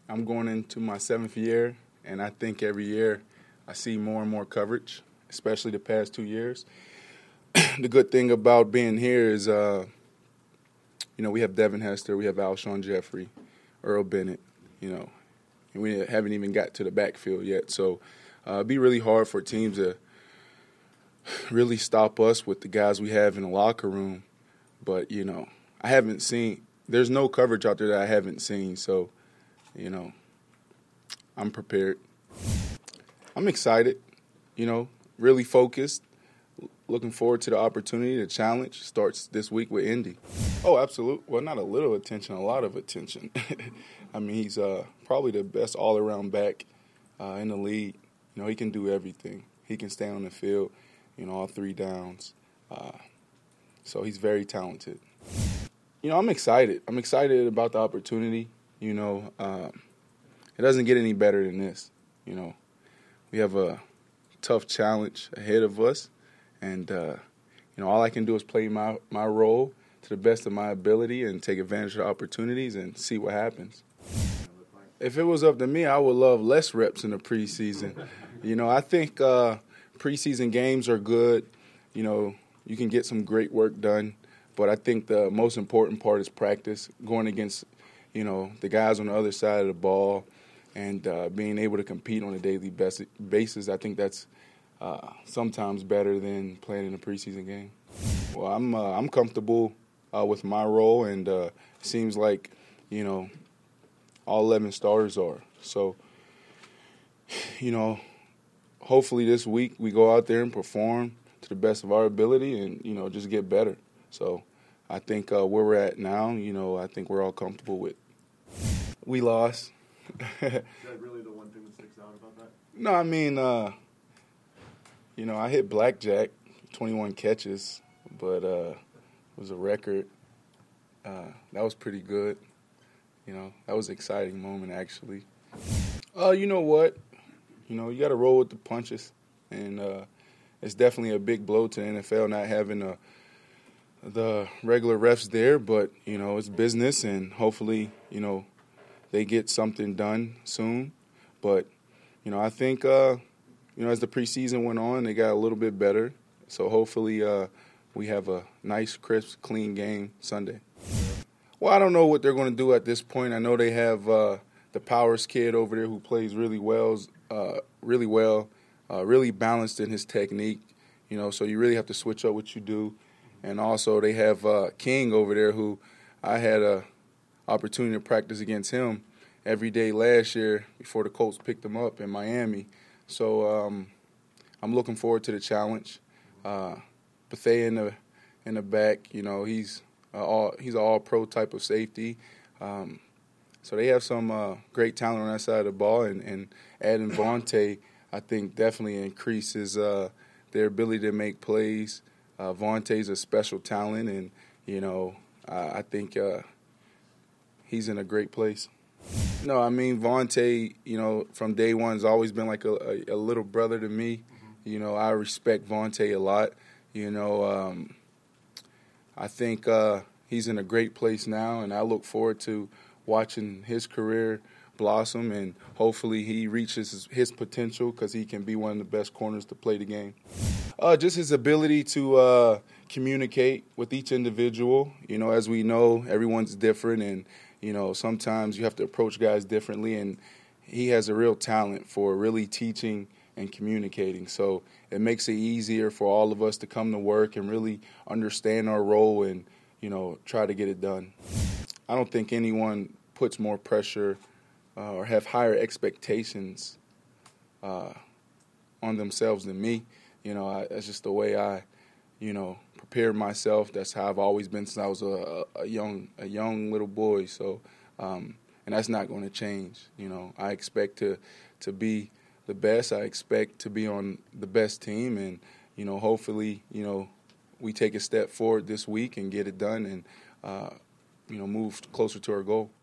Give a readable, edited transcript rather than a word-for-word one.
I'm going into my 7th year, and I think every year I see more and more coverage, especially the past 2 years. The good thing about being here is, we have Devin Hester, we have Alshon Jeffrey, Earl Bennett, and we haven't even got to the backfield yet. So it'd be really hard for teams to really stop us with the guys we have in the locker room. But, I haven't seen – there's no coverage out there that I haven't seen. So, I'm prepared. I'm excited, really focused. Looking forward to the opportunity. The challenge starts this week with Indy. Oh, absolutely. Well, not a little attention, a lot of attention. I mean, he's probably the best all-around back in the league. He can do everything. He can stay on the field, all 3 downs. So he's very talented. I'm excited. I'm excited about the opportunity. It doesn't get any better than this. We have a tough challenge ahead of us. And, all I can do is play my role to the best of my ability and take advantage of the opportunities and see what happens. If it was up to me, I would love less reps in the preseason. I think preseason games are good. You can get some great work done. But I think the most important part is practice, going against, the guys on the other side of the ball and being able to compete on a daily basis. I think that's sometimes better than playing in a preseason game. Well, I'm comfortable with my role, and it seems like, all 11 starters are. So, hopefully this week we go out there and perform to the best of our ability and, just get better. So I think where we're at now, I think we're all comfortable with. We lost. Is that really the one thing that sticks out about that? No, I mean, I hit blackjack, 21 catches, but it was a record. That was pretty good. That was an exciting moment, actually. You know what? You got to roll with the punches, and it's definitely a big blow to the NFL not having the regular refs there, but, it's business, and hopefully, they get something done soon. But, I think, as the preseason went on, they got a little bit better. So hopefully we have a nice, crisp, clean game Sunday. Well, I don't know what they're going to do at this point. I know they have the Powers kid over there who plays really well, really balanced in his technique. So you really have to switch up what you do. And also they have King over there who I had a opportunity to practice against him every day last year before the Colts picked him up in Miami. So I'm looking forward to the challenge. Bethea in the back, he's an all-pro type of safety. So they have some great talent on that side of the ball, and adding Vontae, I think, definitely increases their ability to make plays. Vontae's a special talent, and, I think he's in a great place. No, I mean, Vontae, from day one has always been like a little brother to me. I respect Vontae a lot. I think he's in a great place now, and I look forward to watching his career blossom, and hopefully he reaches his potential because he can be one of the best corners to play the game. Just his ability to communicate with each individual. As we know, everyone's different, and sometimes you have to approach guys differently, and he has a real talent for really teaching and communicating. So it makes it easier for all of us to come to work and really understand our role and, try to get it done. I don't think anyone puts more pressure or have higher expectations on themselves than me. That's just the way I, prepare myself. That's how I've always been since I was a young little boy. So, and that's not going to change. I expect to be the best. I expect to be on the best team, and hopefully, we take a step forward this week and get it done, and move closer to our goal.